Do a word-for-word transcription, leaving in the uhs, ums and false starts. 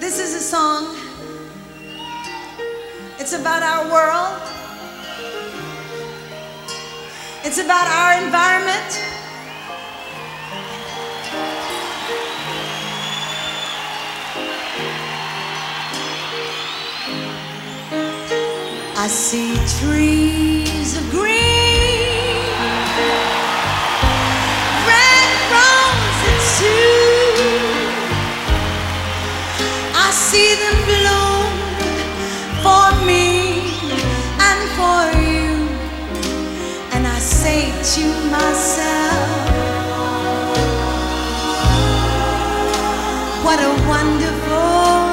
This is a song. It's about our world. It's about our environment. I see trees of green, red roses too. I see them bloom for me and for you. And I say to myself, what a wonderful